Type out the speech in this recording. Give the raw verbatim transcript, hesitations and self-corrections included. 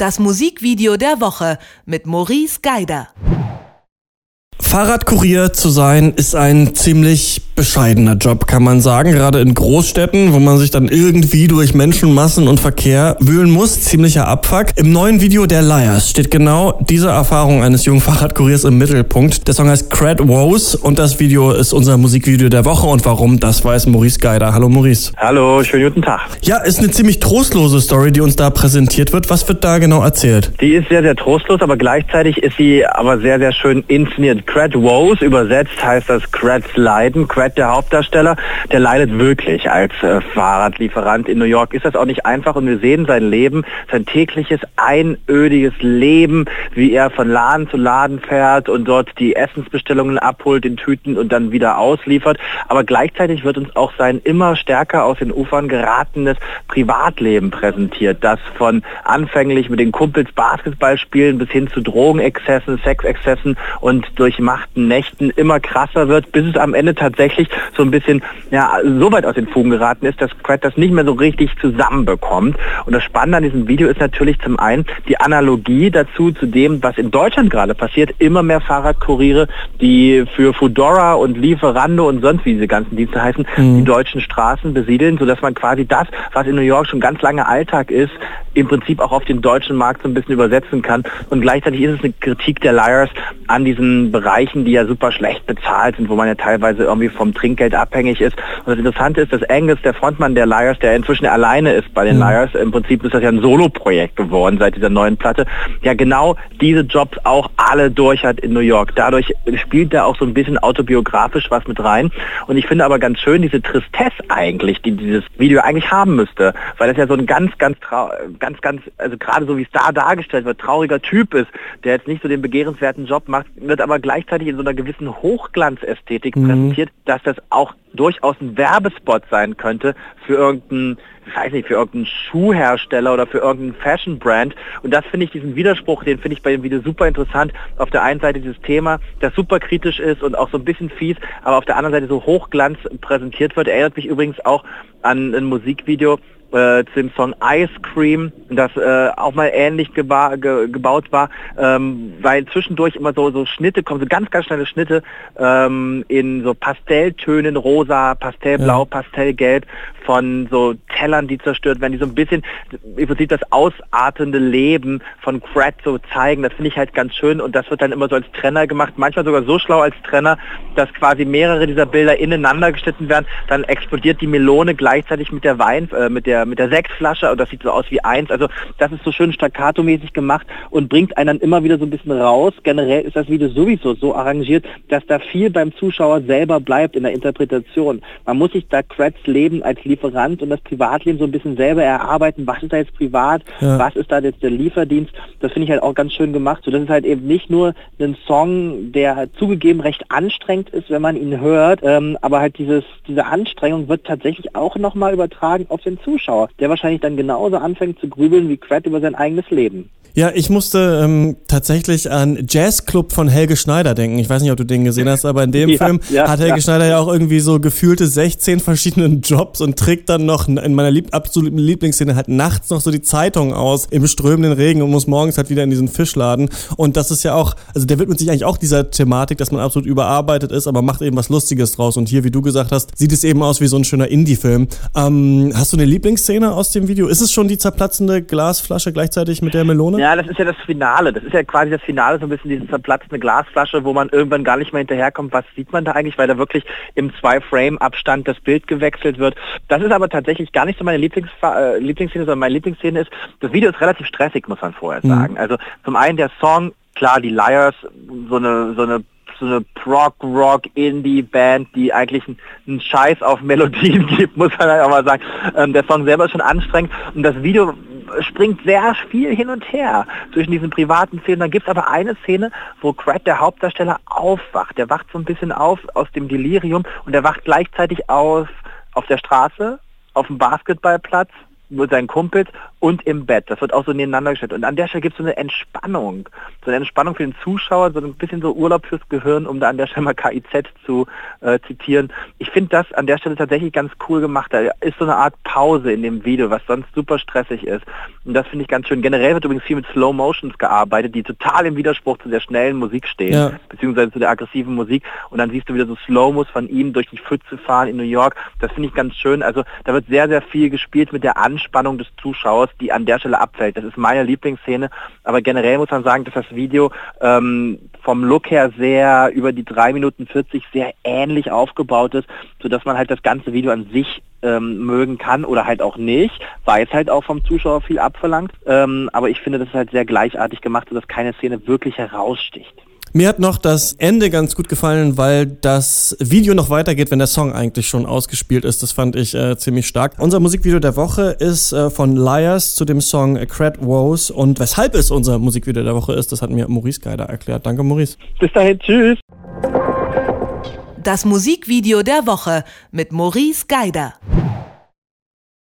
das Musikvideo der Woche mit Maurice Geider. Fahrradkurier zu sein ist ein ziemlich bescheidener Job, kann man sagen. Gerade in Großstädten, wo man sich dann irgendwie durch Menschenmassen und Verkehr wühlen muss. Ziemlicher Abfuck. Im neuen Video der Liars steht genau diese Erfahrung eines jungen Fahrradkuriers im Mittelpunkt. Der Song heißt Cred Woes und das Video ist unser Musikvideo der Woche. Und warum, das weiß Maurice Geider. Hallo Maurice. Hallo, schönen guten Tag. Ja, ist eine ziemlich trostlose Story, die uns da präsentiert wird. Was wird da genau erzählt? Die ist sehr, sehr trostlos, aber gleichzeitig ist sie aber sehr, sehr schön inszeniert. Cred Woes, übersetzt heißt das Creds Leiden. Cred, der Hauptdarsteller, der leidet wirklich als äh, Fahrradlieferant in New York. Ist das auch nicht einfach und wir sehen sein Leben, sein tägliches, einödiges Leben, wie er von Laden zu Laden fährt und dort die Essensbestellungen abholt in Tüten und dann wieder ausliefert. Aber gleichzeitig wird uns auch sein immer stärker aus den Ufern geratenes Privatleben präsentiert, das von anfänglich mit den Kumpels Basketball spielen bis hin zu Drogenexzessen, Sexexzessen und durchmachten Nächten immer krasser wird, bis es am Ende tatsächlich so ein bisschen ja, so weit aus den Fugen geraten ist, dass Cred das nicht mehr so richtig zusammenbekommt. Und das Spannende an diesem Video ist natürlich zum einen die Analogie dazu, zu dem, was in Deutschland gerade passiert. Immer mehr Fahrradkuriere, die für Foodora und Lieferando und sonst wie diese ganzen Dienste heißen, mhm. die deutschen Straßen besiedeln, sodass man quasi das, was in New York schon ganz lange Alltag ist, im Prinzip auch auf den deutschen Markt so ein bisschen übersetzen kann. Und gleichzeitig ist es eine Kritik der Liars an diesen Bereichen, die ja super schlecht bezahlt sind, wo man ja teilweise irgendwie vom Trinkgeld abhängig ist. Und das Interessante ist, dass Angus, der Frontmann der Liars, der inzwischen alleine ist bei den mhm. Liars, im Prinzip ist das ja ein Solo-Projekt geworden seit dieser neuen Platte, ja genau diese Jobs auch alle durch hat in New York. Dadurch spielt er auch so ein bisschen autobiografisch was mit rein. Und ich finde aber ganz schön diese Tristesse eigentlich, die dieses Video eigentlich haben müsste, weil das ja so ein ganz, ganz, trau ganz, ganz, also gerade so wie es da dargestellt wird, trauriger Typ ist, der jetzt nicht so den begehrenswerten Job macht, wird aber gleichzeitig in so einer gewissen Hochglanzästhetik mhm. präsentiert, dass das auch durchaus ein Werbespot sein könnte für irgendeinen, ich weiß nicht, für irgendeinen Schuhhersteller oder für irgendeinen Fashion-Brand. Und das finde ich, diesen Widerspruch, den finde ich bei dem Video super interessant. Auf der einen Seite dieses Thema, das super kritisch ist und auch so ein bisschen fies, aber auf der anderen Seite so Hochglanz präsentiert wird. Erinnert mich übrigens auch an ein Musikvideo Äh, zu dem Song Ice Cream, das äh, auch mal ähnlich geba ge gebaut war, ähm, weil zwischendurch immer so, so Schnitte kommen, so ganz, ganz schnelle Schnitte ähm, in so Pastelltönen, rosa, Pastellblau, ja. Pastellgelb von so Tellern, die zerstört werden, die so ein bisschen im Prinzip das ausartende Leben von Cred so zeigen. Das finde ich halt ganz schön und das wird dann immer so als Trenner gemacht, manchmal sogar so schlau als Trenner, dass quasi mehrere dieser Bilder ineinander geschnitten werden, dann explodiert die Melone gleichzeitig mit der Wein, äh, mit der mit der Sektflasche und das sieht so aus wie eins. Also das ist so schön staccato-mäßig gemacht und bringt einen dann immer wieder so ein bisschen raus. Generell ist das Video sowieso so arrangiert, dass da viel beim Zuschauer selber bleibt in der Interpretation. Man muss sich da Creds Leben als Lieferant und das Privatleben so ein bisschen selber erarbeiten. Was ist da jetzt privat? Ja. Was ist da jetzt der Lieferdienst? Das finde ich halt auch ganz schön gemacht. So, das ist halt eben nicht nur ein Song, der zugegeben recht anstrengend ist, wenn man ihn hört, ähm, aber halt dieses, diese Anstrengung wird tatsächlich auch nochmal übertragen auf den Zuschauer, der wahrscheinlich dann genauso anfängt zu grübeln wie Cred über sein eigenes Leben. Ja, ich musste ähm, tatsächlich an Jazzclub von Helge Schneider denken. Ich weiß nicht, ob du den gesehen hast, aber in dem ja, Film ja, hat Helge ja. Schneider ja auch irgendwie so gefühlte sechzehn verschiedenen Jobs und trägt dann noch in meiner lieb absoluten Lieblingsszene halt nachts noch so die Zeitung aus im strömenden Regen und muss morgens halt wieder in diesen Fischladen. Und das ist ja auch, also der widmet sich eigentlich auch dieser Thematik, dass man absolut überarbeitet ist, aber macht eben was Lustiges draus. Und hier, wie du gesagt hast, sieht es eben aus wie so ein schöner Indie-Film. Ähm, hast du eine Lieblingsszene aus dem Video? Ist es schon die zerplatzende Glasflasche gleichzeitig mit der Melone? Ja, das ist ja das Finale. Das ist ja quasi das Finale, so ein bisschen diese zerplatzende Glasflasche, wo man irgendwann gar nicht mehr hinterherkommt. Was sieht man da eigentlich? Weil da wirklich im Zwei-Frame-Abstand das Bild gewechselt wird. Das ist aber tatsächlich gar nicht so meine Lieblings äh, Lieblingsszene, sondern meine Lieblingsszene ist, das Video ist relativ stressig, muss man vorher sagen. Mhm. Also zum einen der Song, klar, die Liars, so eine, so eine so eine Prog-Rock-Indie-Band, die eigentlich einen Scheiß auf Melodien gibt, muss man halt auch mal sagen. Ähm, der Song selber ist schon anstrengend und das Video springt sehr viel hin und her zwischen diesen privaten Szenen. Dann gibt es aber eine Szene, wo Cred, der Hauptdarsteller, aufwacht. Der wacht so ein bisschen auf aus dem Delirium und er wacht gleichzeitig auf auf der Straße, auf dem Basketballplatz mit seinen Kumpels und im Bett. Das wird auch so nebeneinander gestellt. Und an der Stelle gibt es so eine Entspannung. So eine Entspannung für den Zuschauer, so ein bisschen so Urlaub fürs Gehirn, um da an der Stelle mal K I Z zu äh, zitieren. Ich finde das an der Stelle tatsächlich ganz cool gemacht. Da ist so eine Art Pause in dem Video, was sonst super stressig ist. Und das finde ich ganz schön. Generell wird übrigens viel mit Slow Motions gearbeitet, die total im Widerspruch zu der schnellen Musik stehen, ja. beziehungsweise zu der aggressiven Musik. Und dann siehst du wieder so Slow-Mos von ihm durch die Pfütze fahren in New York. Das finde ich ganz schön. Also da wird sehr, sehr viel gespielt mit der Anspannung des Zuschauers, die an der Stelle abfällt. Das ist meine Lieblingsszene. Aber generell muss man sagen, dass das Video ähm, vom Look her sehr über die drei Minuten vierzig sehr ähnlich aufgebaut ist, sodass man halt das ganze Video an sich ähm, mögen kann oder halt auch nicht, weil es halt auch vom Zuschauer viel abverlangt. Ähm, aber ich finde, das ist halt sehr gleichartig gemacht, sodass keine Szene wirklich heraussticht. Mir hat noch das Ende ganz gut gefallen, weil das Video noch weitergeht, wenn der Song eigentlich schon ausgespielt ist. Das fand ich äh, ziemlich stark. Unser Musikvideo der Woche ist äh, von Liars zu dem Song Cred Woes. Und weshalb es unser Musikvideo der Woche ist, das hat mir Maurice Geider erklärt. Danke, Maurice. Bis dahin, tschüss. Das Musikvideo der Woche mit Maurice Geider.